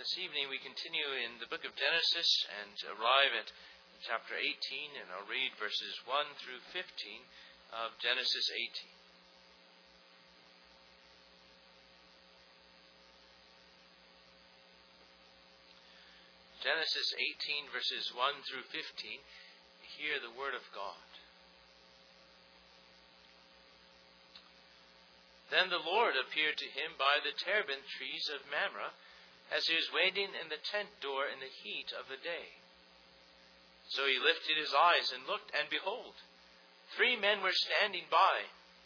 This evening we continue in the book of Genesis and arrive at chapter 18, and I'll read verses 1 through 15 of Genesis 18. Genesis 18 verses 1 through 15, hear the word of God. Then the Lord appeared to him by the terebinth trees of Mamre, as he was waiting in the tent door in the heat of the day. So he lifted his eyes and looked, and behold, 3 men were standing by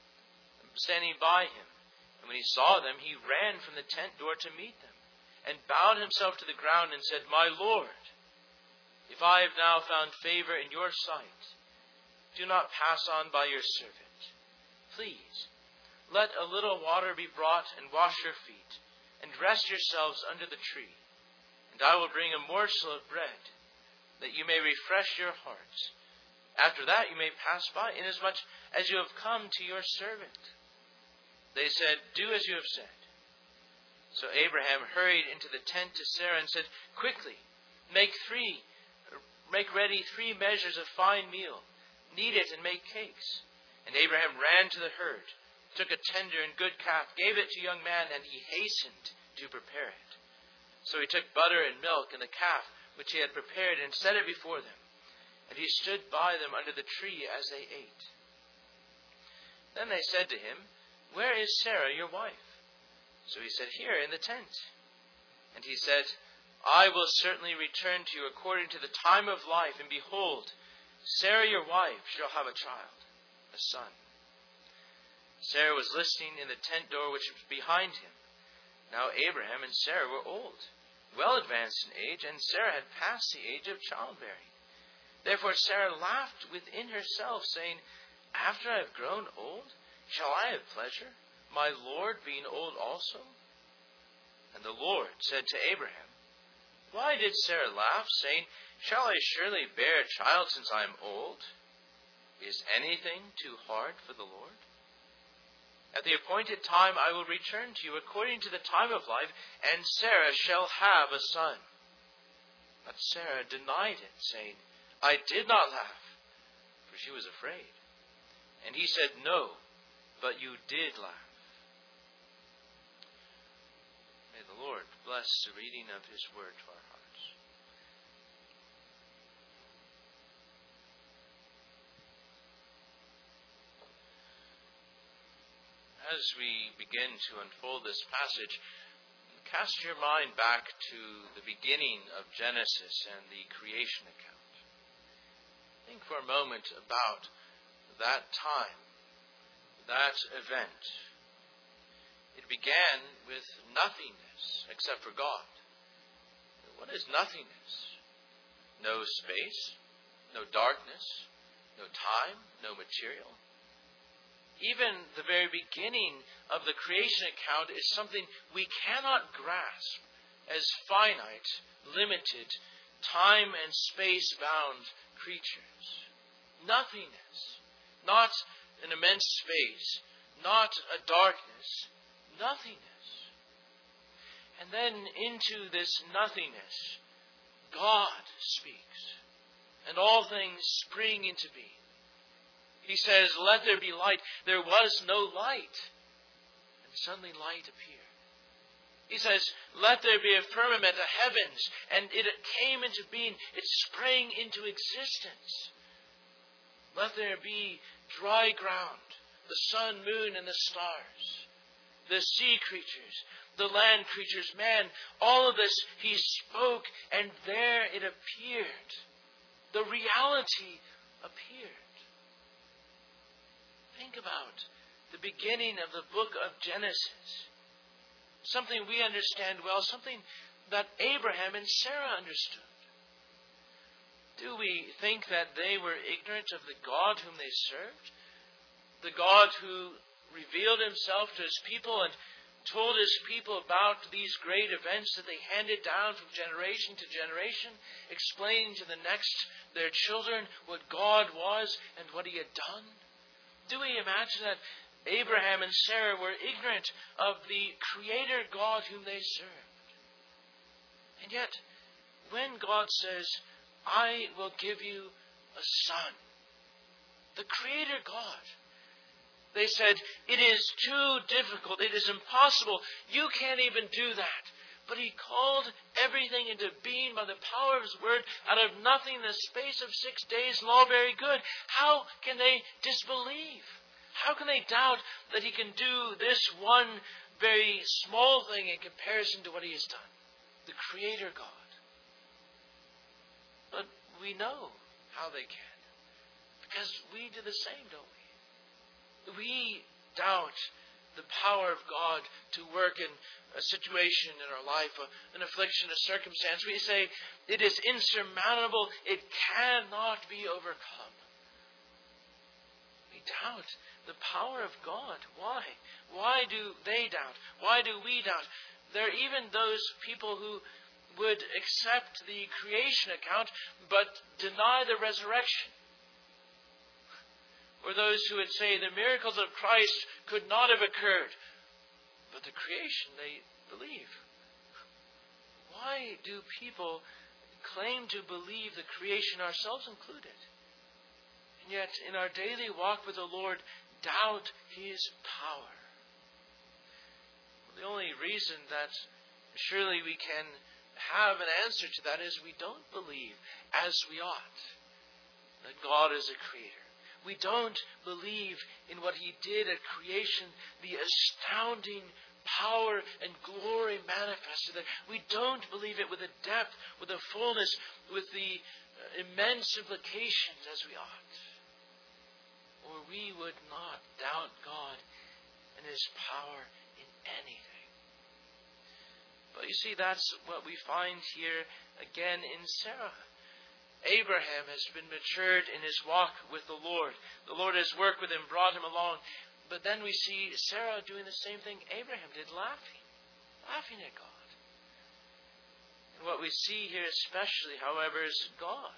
him. And when he saw them, he ran from the tent door to meet them, and bowed himself to the ground and said, My Lord, if I have now found favor in your sight, do not pass on by your servant. Please, let a little water be brought and wash your feet, and rest yourselves under the tree, and I will bring a morsel of bread, that you may refresh your hearts. After that you may pass by, inasmuch as you have come to your servant. They said, Do as you have said. So Abraham hurried into the tent to Sarah and said, Quickly, make ready 3 measures of fine meal, knead it and make cakes. And Abraham ran to the herd, took a tender and good calf, gave it to a young man, and he hastened to prepare it. So he took butter and milk and the calf which he had prepared, and set it before them. And he stood by them under the tree as they ate. Then they said to him, Where is Sarah, your wife? So he said, Here in the tent. And he said, I will certainly return to you according to the time of life, and behold, Sarah your wife shall have a child, a son. Sarah was listening in the tent door which was behind him. Now Abraham and Sarah were old, well advanced in age, and Sarah had passed the age of childbearing. Therefore Sarah laughed within herself, saying, After I have grown old, shall I have pleasure, my Lord being old also? And the Lord said to Abraham, Why did Sarah laugh, saying, Shall I surely bear a child since I am old? Is anything too hard for the Lord? At the appointed time I will return to you according to the time of life, and Sarah shall have a son. But Sarah denied it, saying, I did not laugh, for she was afraid. And he said, No, but you did laugh. May the Lord bless the reading of his word to our hearts. As we begin to unfold this passage, cast your mind back to the beginning of Genesis and the creation account. Think for a moment about that time, that event. It began with nothingness except for God. What is nothingness? No space, no darkness, no time, no material. Even the very beginning of the creation account is something we cannot grasp as finite, limited, time and space-bound creatures. Nothingness, not an immense space, not a darkness, nothingness. And then into this nothingness, God speaks, and all things spring into being. He says, Let there be light. There was no light. And suddenly light appeared. He says, Let there be a firmament, a heavens. And it came into being. It sprang into existence. Let there be dry ground, the sun, moon, and the stars, the sea creatures, the land creatures, man. All of this he spoke, and there it appeared. The reality appeared. Think about the beginning of the book of Genesis. Something we understand well, something that Abraham and Sarah understood. Do we think that they were ignorant of the God whom they served? The God who revealed himself to his people and told his people about these great events that they handed down from generation to generation, explaining to the next, their children, what God was and what he had done? Do we imagine that Abraham and Sarah were ignorant of the Creator God whom they served? And yet, when God says, I will give you a son, the Creator God, they said, it is too difficult, it is impossible, you can't even do that. But He called everything into being by the power of His Word out of nothing in the space of 6 days, and all very good. How can they disbelieve? How can they doubt that He can do this one very small thing in comparison to what He has done? The Creator God. But we know how they can, because we do the same, don't we? We doubt the power of God to work in a situation in our life, an affliction, a circumstance. We say, it is insurmountable, it cannot be overcome. We doubt the power of God. Why? Why do they doubt? Why do we doubt? There are even those people who would accept the creation account, but deny the resurrection. Or those who would say the miracles of Christ could not have occurred, but the creation they believe. Why do people claim to believe the creation, ourselves included, and yet in our daily walk with the Lord doubt His power? The only reason that surely we can have an answer to that is we don't believe as we ought that God is a creator. We don't believe in what He did at creation, the astounding power and glory manifested there. We don't believe it with a depth, with a fullness, with the immense implications as we ought. Or we would not doubt God and His power in anything. But you see, that's what we find here again in Sarah. Abraham has been matured in his walk with the Lord. The Lord has worked with him, brought him along. But then we see Sarah doing the same thing Abraham did, laughing at God. And what we see here especially, however, is God.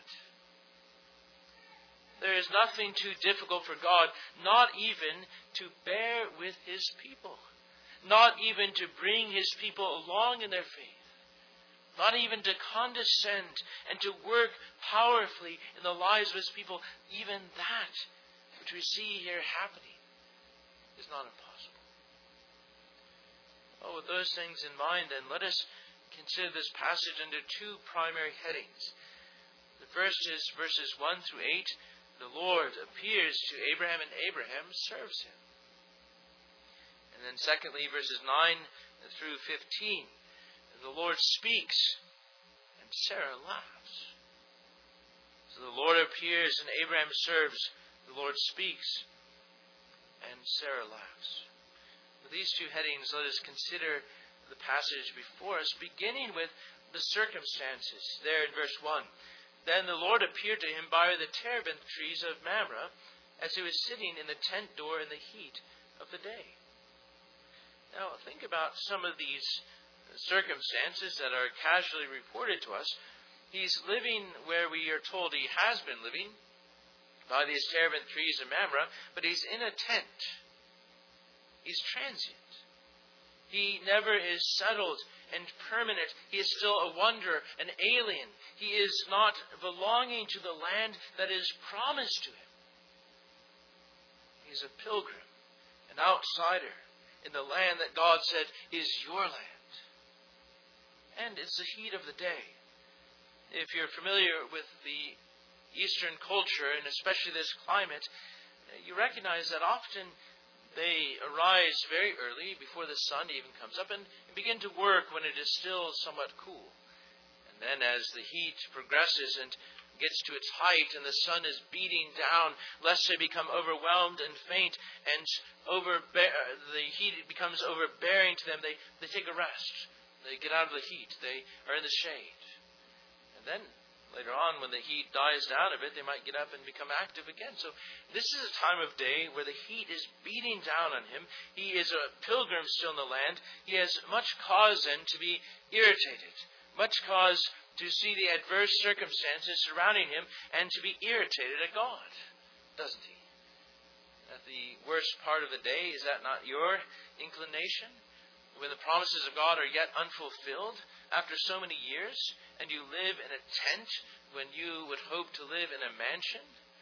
There is nothing too difficult for God, not even to bear with His people. Not even to bring His people along in their faith. Not even to condescend and to work powerfully in the lives of His people. Even that which we see here happening is not impossible. Oh, with those things in mind, then, let us consider this passage under two primary headings. The first is verses 1 through 8. The Lord appears to Abraham, and Abraham serves Him. And then secondly, verses 9 through 15. The Lord speaks, and Sarah laughs. So the Lord appears, and Abraham serves. The Lord speaks, and Sarah laughs. With these two headings, let us consider the passage before us, beginning with the circumstances. There in verse 1. Then the Lord appeared to him by the terebinth trees of Mamre, as he was sitting in the tent door in the heat of the day. Now, think about some of these circumstances that are casually reported to us. He's living where we are told he has been living, by these terebinth trees of Mamre, but he's in a tent. He's transient. He never is settled and permanent. He is still a wanderer, an alien. He is not belonging to the land that is promised to him. He's a pilgrim, an outsider in the land that God said is your land. And it's the heat of the day. If you're familiar with the Eastern culture, and especially this climate, you recognize that often they arise very early, before the sun even comes up, and begin to work when it is still somewhat cool. And then as the heat progresses and gets to its height and the sun is beating down, lest they become overwhelmed and faint, and the heat becomes overbearing to them, they take a rest. They get out of the heat. They are in the shade. And then, later on, when the heat dies down a bit, they might get up and become active again. So this is a time of day where the heat is beating down on him. He is a pilgrim still in the land. He has much cause then to be irritated. Much cause to see the adverse circumstances surrounding him and to be irritated at God. Doesn't he? At the worst part of the day, is that not your inclination? when the promises of God are yet unfulfilled after so many years, and you live in a tent when you would hope to live in a mansion?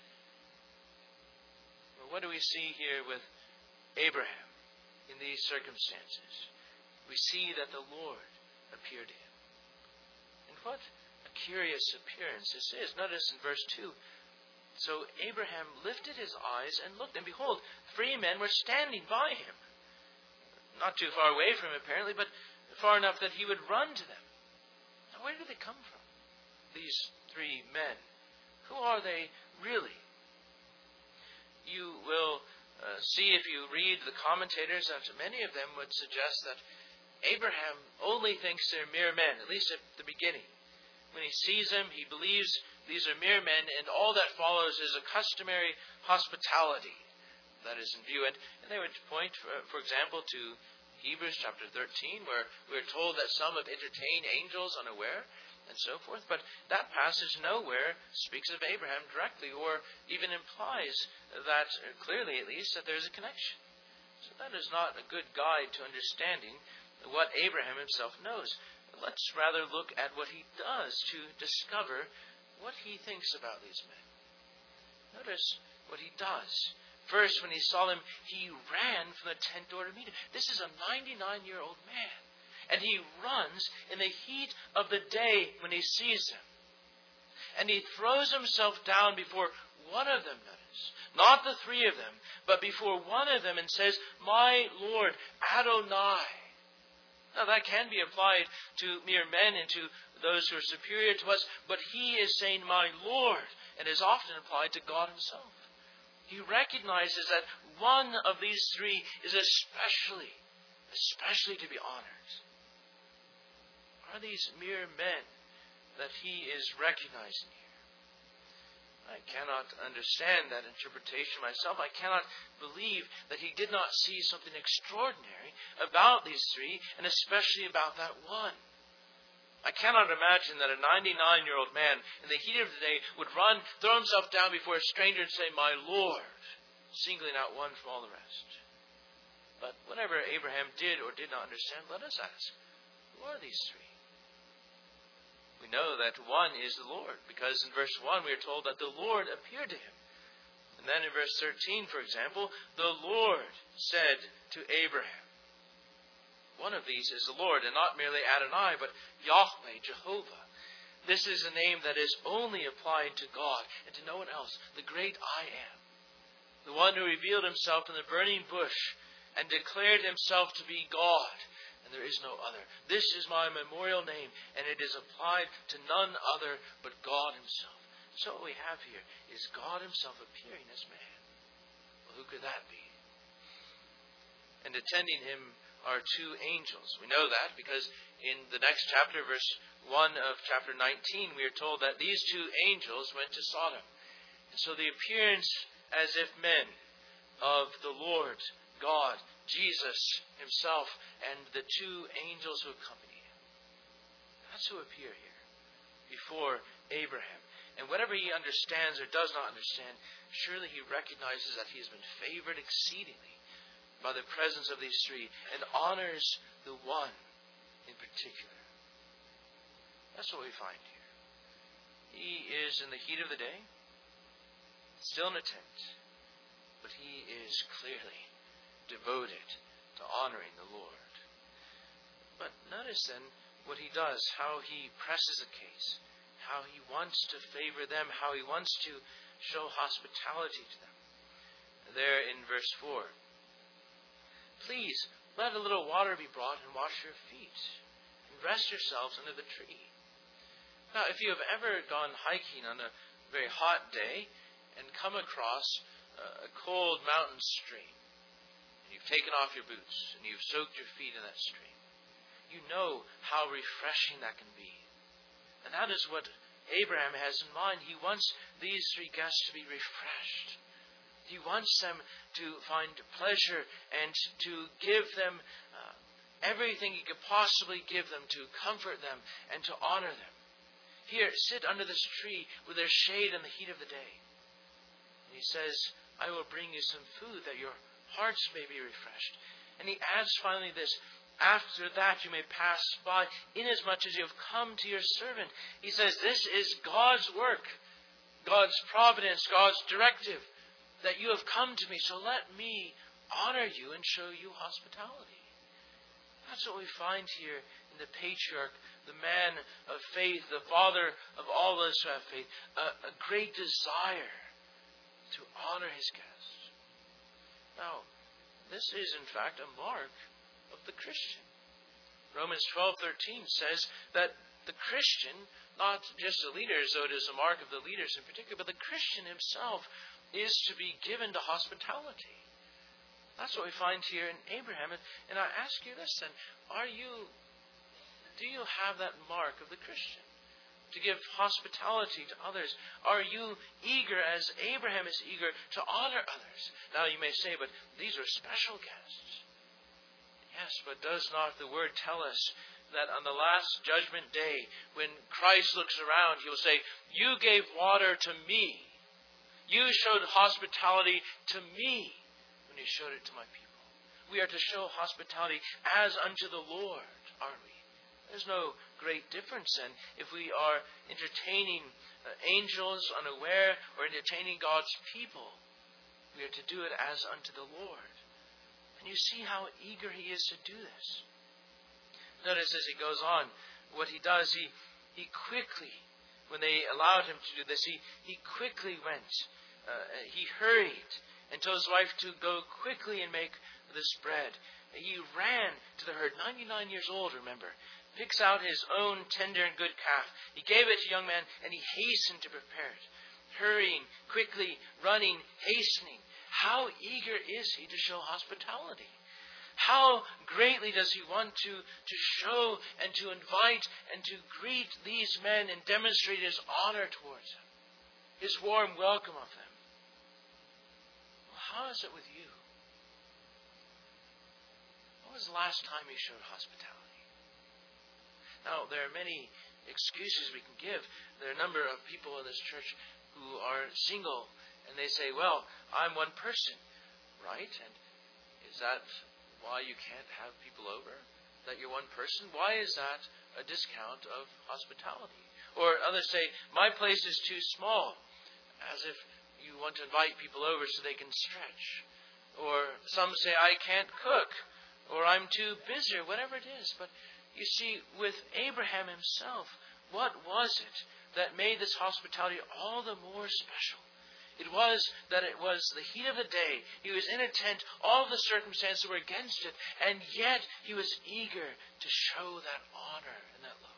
Well, what do we see here with Abraham in these circumstances? We see that the Lord appeared to him. And what a curious appearance this is. Notice in verse 2. So Abraham lifted his eyes and looked, and behold, 3 men were standing by him. Not too far away from him, apparently, but far enough that he would run to them. Now, where do they come from, these 3 men? Who are they really? You will see if you read the commentators that many of them would suggest that Abraham only thinks they're mere men, at least at the beginning. When he sees them, he believes these are mere men, and all that follows is a customary hospitality that is in view. And they would point, for example, to Hebrews chapter 13, where we're told that some have entertained angels unaware, and so forth. But that passage nowhere speaks of Abraham directly, or even implies that, clearly at least, that there's a connection. So that is not a good guide to understanding what Abraham himself knows. Let's rather look at what he does to discover what he thinks about these men. Notice what he does. First, when he saw them, he ran from the tent door to meet him. This is a 99-year-old man. And he runs in the heat of the day when he sees them. And he throws himself down before one of them, notice. Not the 3 of them, but before one of them, and says, "My Lord, Adonai." Now that can be applied to mere men and to those who are superior to us, but he is saying, "My Lord," and is often applied to God himself. He recognizes that one of these 3 is especially to be honored. Are these mere men that he is recognizing here? I cannot understand that interpretation myself. I cannot believe that he did not see something extraordinary about these 3, and especially about that one. I cannot imagine that a 99-year-old man in the heat of the day would run, throw himself down before a stranger and say, "My Lord," singling out one from all the rest. But whatever Abraham did or did not understand, let us ask, who are these 3? We know that one is the Lord, because in verse 1 we are told that the Lord appeared to him. And then in verse 13, for example, the Lord said to Abraham. One of these is the Lord, and not merely Adonai, but Yahweh, Jehovah. This is a name that is only applied to God and to no one else, the great I am. The one who revealed himself in the burning bush and declared himself to be God, and there is no other. This is my memorial name, and it is applied to none other but God himself. So what we have here is God himself appearing as man. Well, who could that be? And attending him are 2 angels. We know that because in the next chapter, verse 1 of chapter 19, we are told that these 2 angels went to Sodom. And so the appearance as if men of the Lord God, Jesus himself, and the 2 angels who accompany him. That's who appear here before Abraham. And whatever he understands or does not understand, surely he recognizes that he has been favored exceedingly by the presence of these 3, and honors the one in particular. That's what we find here. He is in the heat of the day, still in a tent, but he is clearly devoted to honoring the Lord. But notice then what he does, how he presses a case, how he wants to favor them, how he wants to show hospitality to them. There in verse 4, "Please, let a little water be brought and wash your feet, and rest yourselves under the tree." Now, if you have ever gone hiking on a very hot day and come across a cold mountain stream, and you've taken off your boots and you've soaked your feet in that stream, you know how refreshing that can be. And that is what Abraham has in mind. He wants these 3 guests to be refreshed. He wants them to find pleasure and to give them everything he could possibly give them, to comfort them and to honor them. Here, sit under this tree with their shade in the heat of the day. And he says, "I will bring you some food that your hearts may be refreshed." And he adds finally this, after that you may pass by, inasmuch as you have come to your servant. He says this is God's work, God's providence, God's directive, that you have come to me, so let me honor you and show you hospitality. That's what we find here in the patriarch, the man of faith, the father of all those who have faith, a great desire to honor his guests. Now, this is in fact a mark of the Christian. Romans 12:13 says that the Christian, not just the leaders, though it is a mark of the leaders in particular, but the Christian himself is to be given to hospitality. That's what we find here in Abraham. And I ask you this then, do you have that mark of the Christian? To give hospitality to others? Are you eager, as Abraham is eager, to honor others? Now you may say, but these are special guests. Yes, but does not the Word tell us that on the last judgment day, when Christ looks around, He will say, you gave water to me. You showed hospitality to me when you showed it to my people. We are to show hospitality as unto the Lord, aren't we? There's no great difference then if we are entertaining angels unaware or entertaining God's people. We are to do it as unto the Lord. And you see how eager he is to do this. Notice as he goes on, what he does, he quickly, when they allowed him to do this, he quickly went. He hurried and told his wife to go quickly and make this bread. He ran to the herd, 99 years old, remember. Picks out his own tender and good calf. He gave it to a young man, and he hastened to prepare it. Hurrying, quickly, running, hastening. How eager is he to show hospitality? How greatly does he want to show and to invite and to greet these men and demonstrate his honor towards them, his warm welcome of them. Well, how is it with you? When was the last time you showed hospitality? Now, there are many excuses we can give. There are a number of people in this church who are single, and they say, well, I'm one person, right? And is that why you can't have people over? That you're one person? Why is that a discount of hospitality? Or others say, my place is too small, as if you want to invite people over so they can stretch. Or some say, I can't cook, or I'm too busy, or whatever it is. But you see, with Abraham himself, what was it that made this hospitality all the more special? It was that it was the heat of the day. He was in a tent. All the circumstances were against it. And yet he was eager to show that honor and that love.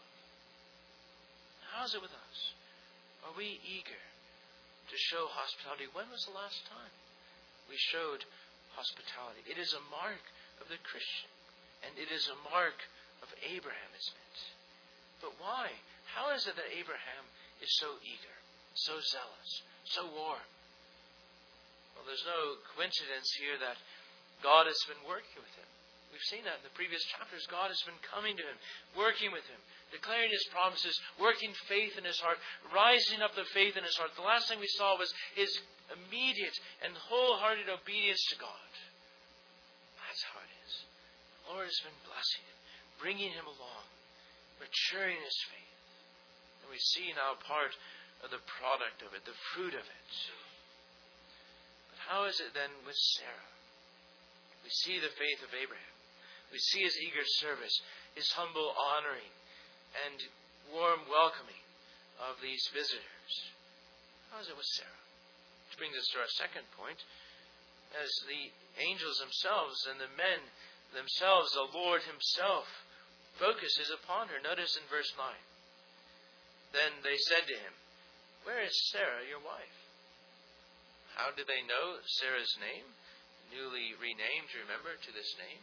How is it with us? Are we eager to show hospitality? When was the last time we showed hospitality? It is a mark of the Christian. And it is a mark of Abraham, isn't it? But why? How is it that Abraham is so eager, so zealous, so warm? Well, there's no coincidence here that God has been working with him. We've seen that in the previous chapters. God has been coming to him, working with him, declaring his promises, working faith in his heart, rising up the faith in his heart. The last thing we saw was his immediate and wholehearted obedience to God. That's how it is. The Lord has been blessing him, bringing him along, maturing his faith. And we see now part of the product of it, the fruit of it. But how is it then with Sarah? We see the faith of Abraham. We see his eager service, his humble honoring, and warm welcoming of these visitors. How is it with Sarah? Which brings us to our second point. As the angels themselves and the men themselves, the Lord himself, focuses upon her. Notice in verse 9. Then they said to him, where is Sarah, your wife? How did they know Sarah's name? Newly renamed, remember, to this name.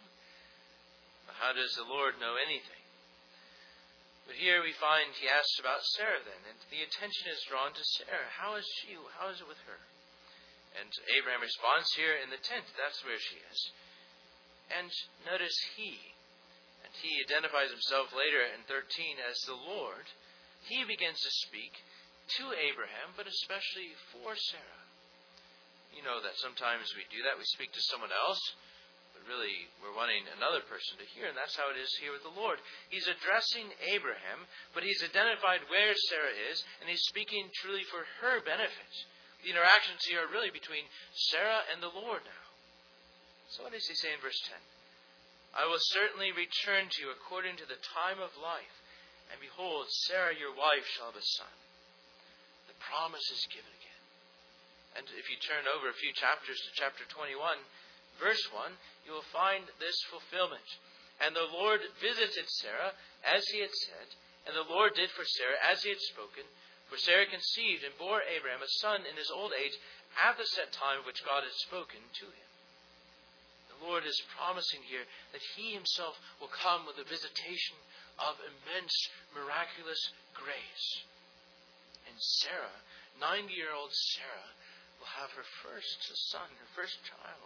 How does the Lord know anything? But here we find he asks about Sarah then, and the attention is drawn to Sarah. How is she? How is it with her? And Abraham responds here in the tent. That's where she is. And notice he identifies himself later in 13 as the Lord. He begins to speak to Abraham, but especially for Sarah. You know that sometimes we do that. We speak to someone else, but really we're wanting another person to hear, and that's how it is here with the Lord. He's addressing Abraham, but he's identified where Sarah is, and he's speaking truly for her benefit. The interactions here are really between Sarah and the Lord now. So what does he say in verse 10? I will certainly return to you according to the time of life, and behold, Sarah your wife shall have a son. The promise is given again. And if you turn over a few chapters to chapter 21, verse 1, you will find this fulfillment. And the Lord visited Sarah as he had said, and the Lord did for Sarah as he had spoken. For Sarah conceived and bore Abraham a son in his old age at the set time which God had spoken to him. The Lord is promising here that he himself will come with a visitation of immense, miraculous grace. And Sarah, 90-year-old Sarah, will have her first son, her first child.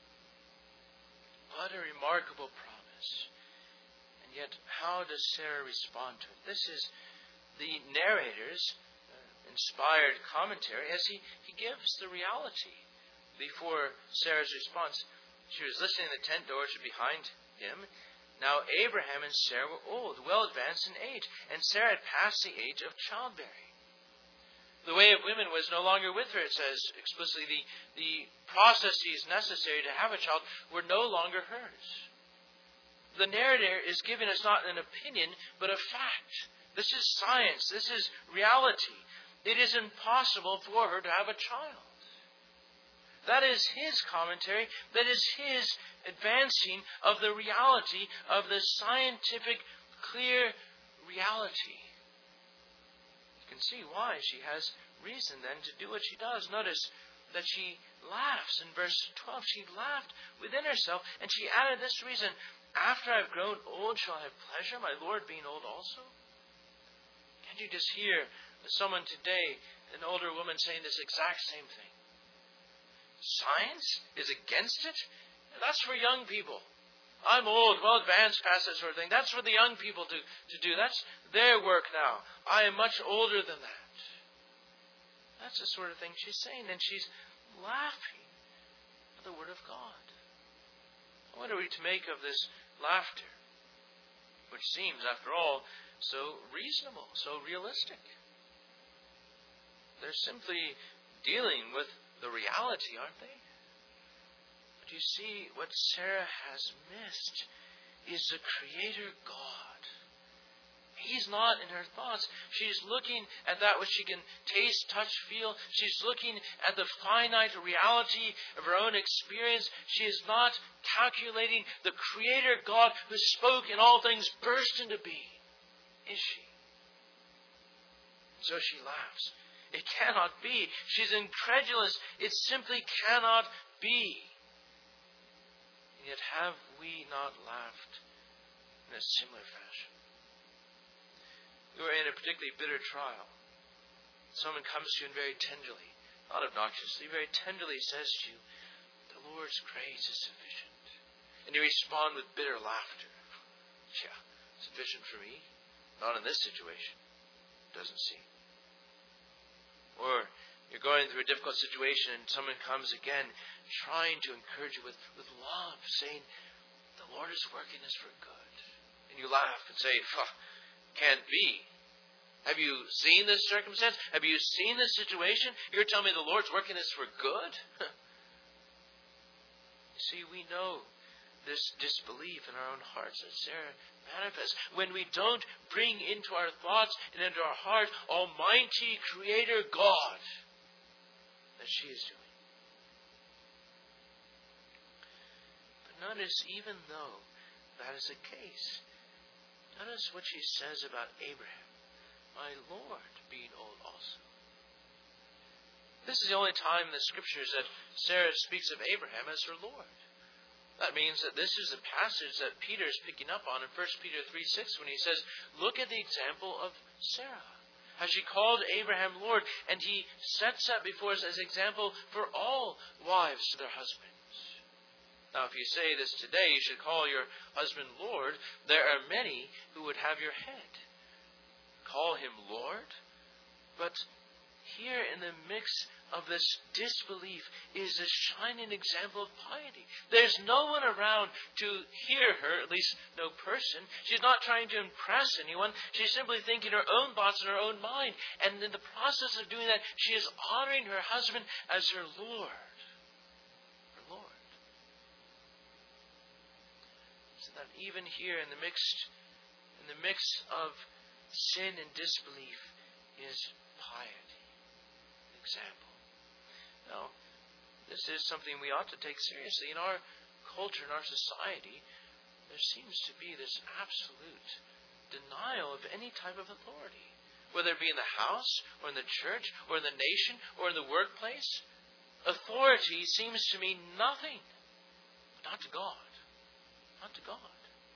What a remarkable promise. And yet, how does Sarah respond to it? This is the narrator's inspired commentary as he gives the reality before Sarah's response. She was listening to the tent doors behind him. Now Abraham and Sarah were old, well advanced in age, and Sarah had passed the age of childbearing. The way of women was no longer with her, it says explicitly. The processes necessary to have a child were no longer hers. The narrator is giving us not an opinion, but a fact. This is science. This is reality. It is impossible for her to have a child. That is his commentary. That is his advancing of the reality of the scientific, clear reality. You can see why she has reason then to do what she does. Notice that she laughs in verse 12. She laughed within herself, and she added this reason: after I've grown old, shall I have pleasure, my Lord being old also? Can't you just hear someone today, an older woman, saying this exact same thing? Science is against it? That's for young people. I'm old, well advanced past that sort of thing. That's for the young people to do. That's their work now. I am much older than that. That's the sort of thing she's saying. And she's laughing at the Word of God. What are we to make of this laughter? Which seems, after all, so reasonable, so realistic. They're simply dealing with the reality, aren't they? But you see, what Sarah has missed is the Creator God. He's not in her thoughts. She's looking at that which she can taste, touch, feel. She's looking at the finite reality of her own experience. She is not calculating the Creator God who spoke and all things burst into being. Is she? So she laughs. It cannot be. She's incredulous. It simply cannot be. And yet have we not laughed in a similar fashion? You are in a particularly bitter trial. Someone comes to you and very tenderly, not obnoxiously, very tenderly says to you, the Lord's grace is sufficient. And you respond with bitter laughter. Yeah, sufficient for me? Not in this situation. Doesn't seem. Or you're going through a difficult situation and someone comes again trying to encourage you with love, saying, the Lord is working this for good. And you laugh and say, can't be. Have you seen this circumstance? Have you seen this situation? You're telling me the Lord's working this for good? You see, we know this disbelief in our own hearts that Sarah manifests when we don't bring into our thoughts and into our heart Almighty Creator God that she is doing. But notice, even though that is the case, notice what she says about Abraham, my Lord being old also. This is the only time in the Scriptures that Sarah speaks of Abraham as her Lord. That means that this is a passage that Peter is picking up on in 1 Peter 3:6 when he says, look at the example of Sarah. How she called Abraham Lord, and he sets that before us as example for all wives to their husbands. Now, if you say this today, you should call your husband Lord, there are many who would have your head. Call him Lord? But here in the mix of this disbelief is a shining example of piety. There's no one around to hear her, at least no person. She's not trying to impress anyone. She's simply thinking her own thoughts in her own mind. And in the process of doing that, she is honoring her husband as her Lord. Her Lord. So that even here in the mix of sin and disbelief is piety. Example. Now, this is something we ought to take seriously. In our culture, in our society, there seems to be this absolute denial of any type of authority. Whether it be in the house, or in the church, or in the nation, or in the workplace, authority seems to mean nothing. But not to God. Not to God.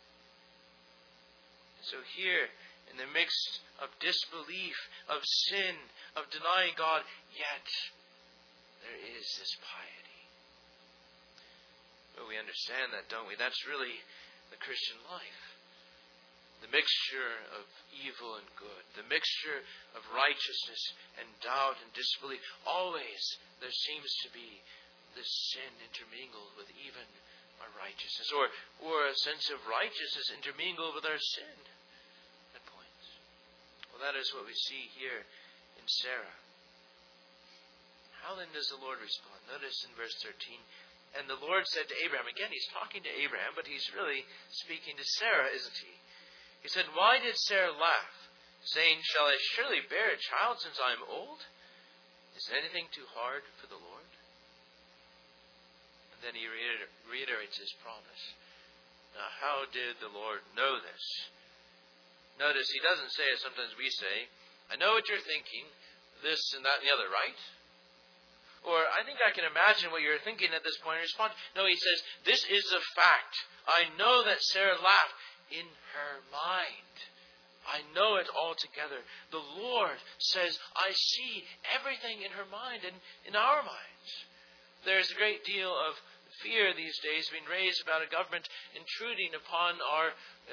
So here, in the midst of disbelief, of sin, of denying God, yet there is this piety. Well, we understand that, don't we? That's really the Christian life. The mixture of evil and good. The mixture of righteousness and doubt and disbelief. Always there seems to be this sin intermingled with even our righteousness. Or a sense of righteousness intermingled with our sin. At points. Well, that is what we see here in Sarah. How then does the Lord respond? Notice in verse 13. And the Lord said to Abraham, again he's talking to Abraham, but he's really speaking to Sarah, isn't he? He said, why did Sarah laugh, saying, shall I surely bear a child since I am old? Is anything too hard for the Lord? And then he reiterates his promise. Now, how did the Lord know this? Notice he doesn't say, as sometimes we say, I know what you're thinking, this and that and the other, right? Or, I think I can imagine what you're thinking at this point in response. No, he says, this is a fact. I know that Sarah laughed in her mind. I know it altogether. The Lord says, I see everything in her mind and in our minds. There's a great deal of fear these days being raised about a government intruding upon our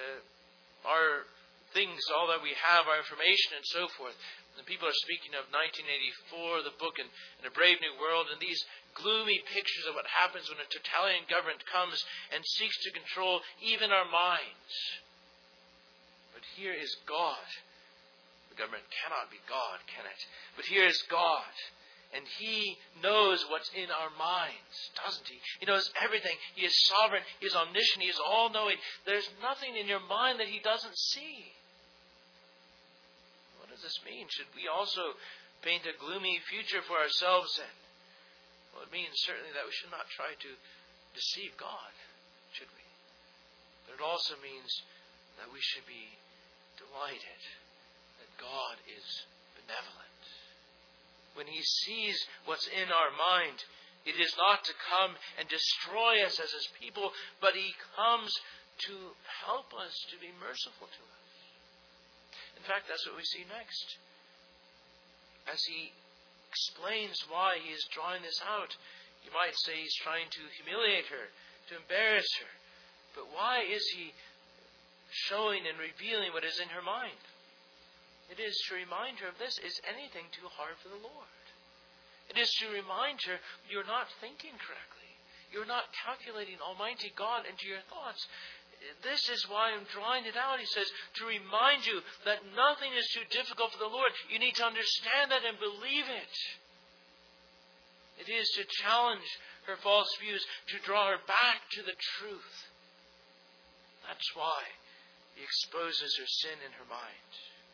things, all that we have, our information and so forth. And people are speaking of 1984, the book, and A Brave New World, and these gloomy pictures of what happens when a totalitarian government comes and seeks to control even our minds. But here is God. The government cannot be God, can it? But here is God. And He knows what's in our minds, doesn't He? He knows everything. He is sovereign. He is omniscient. He is all-knowing. There's nothing in your mind that He doesn't see. What does this mean? Should we also paint a gloomy future for ourselves then? Well, it means certainly that we should not try to deceive God, should we? But it also means that we should be delighted that God is benevolent. When He sees what's in our mind, it is not to come and destroy us as His people, but He comes to help us, to be merciful to us. In fact, that's what we see next. As He explains why He is drawing this out, you might say He's trying to humiliate her, to embarrass her. But why is He showing and revealing what is in her mind? It is to remind her of this. Is anything too hard for the Lord? It is to remind her you're not thinking correctly. You're not calculating Almighty God into your thoughts. This is why I'm drawing it out. He says, to remind you that nothing is too difficult for the Lord. You need to understand that and believe it. It is to challenge her false views, to draw her back to the truth. That's why He exposes her sin in her mind.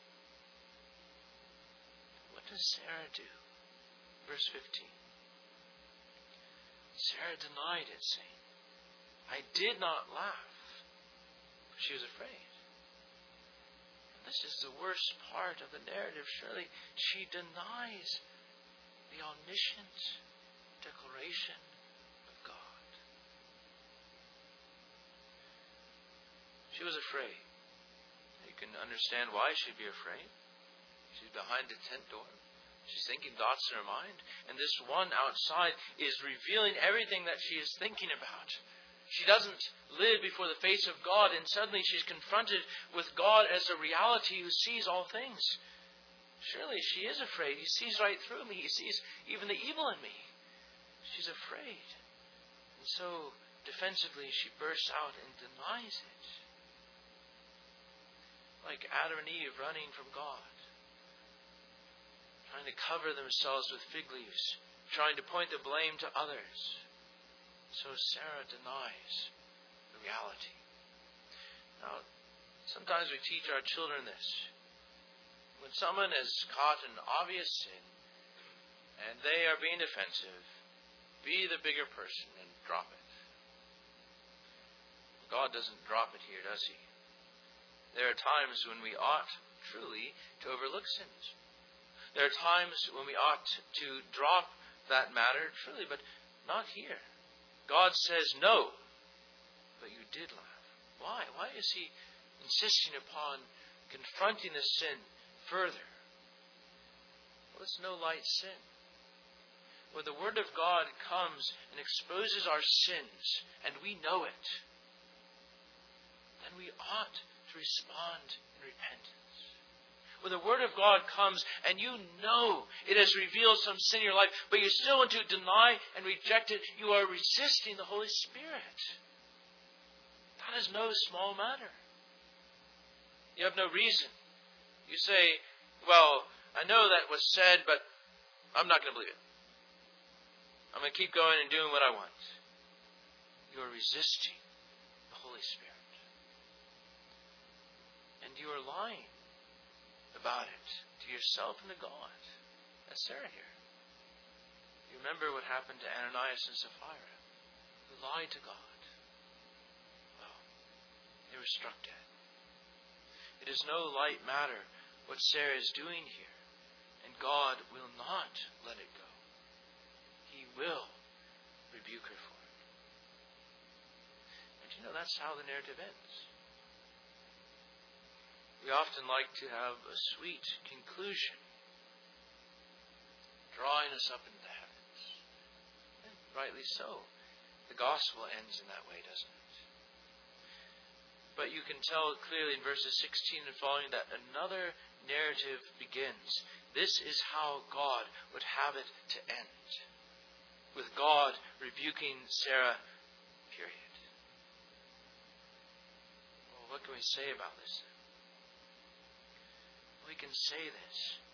What does Sarah do? Verse 15. Sarah denied it, saying, I did not laugh. She was afraid. And this is the worst part of the narrative, surely. She denies the omniscient declaration of God. She was afraid. You can understand why she'd be afraid. She's behind the tent door. She's thinking thoughts in her mind. And this one outside is revealing everything that she is thinking about. She doesn't live before the face of God, and suddenly she's confronted with God as a reality who sees all things. Surely she is afraid. He sees right through me. He sees even the evil in me. She's afraid. And so, defensively, she bursts out and denies it. Like Adam and Eve running from God. Trying to cover themselves with fig leaves. Trying to point the blame to others. So Sarah denies the reality. Now, sometimes we teach our children this. When someone is caught in obvious sin, and they are being defensive, be the bigger person and drop it. God doesn't drop it here, does He? There are times when we ought truly to overlook sins. There are times when we ought to drop that matter truly, but not here. God says no, but you did laugh. Why? Why is He insisting upon confronting the sin further? Well, it's no light sin. When the Word of God comes and exposes our sins, and we know it, then we ought to respond in repentance. When the Word of God comes and you know it has revealed some sin in your life, but you still want to deny and reject it, you are resisting the Holy Spirit. That is no small matter. You have no reason. You say, well, I know that was said, but I'm not going to believe it. I'm going to keep going and doing what I want. You are resisting the Holy Spirit. And you are lying about it to yourself and to God. That's Sarah here. You remember what happened to Ananias and Sapphira, who lied to God. Well, they were struck dead. It is no light matter what Sarah is doing here, and God will not let it go. He will rebuke her for it. And that's how the narrative ends. We often like to have a sweet conclusion, drawing us up into the heavens. And rightly so. The gospel ends in that way, doesn't it? But you can tell clearly in verses 16 and following that another narrative begins. This is how God would have it to end. With God rebuking Sarah, period. Well, what can we say about this? We can say this,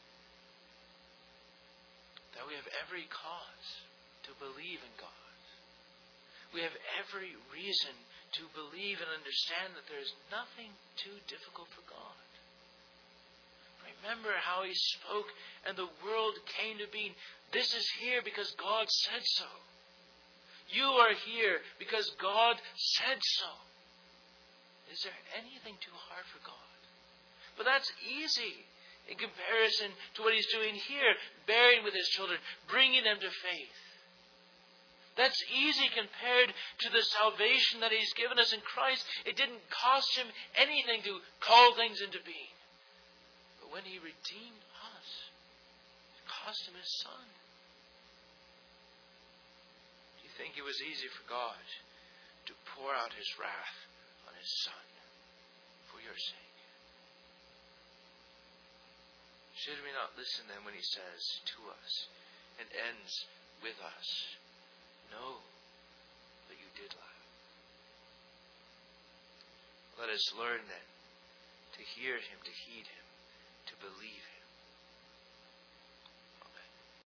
that we have every cause to believe in God. We have every reason to believe and understand that there is nothing too difficult for God. Remember how He spoke and the world came to being. This is here because God said so. You are here because God said so. Is there anything too hard for God? But that's easy in comparison to what He's doing here, bearing with His children, bringing them to faith. That's easy compared to the salvation that He's given us in Christ. It didn't cost Him anything to call things into being. But when He redeemed us, it cost Him His Son. Do you think it was easy for God to pour out His wrath on His Son for your sake? Should we not listen then when He says to us and ends with us, no, but you did laugh. Let us learn then to hear Him, to heed Him, to believe Him.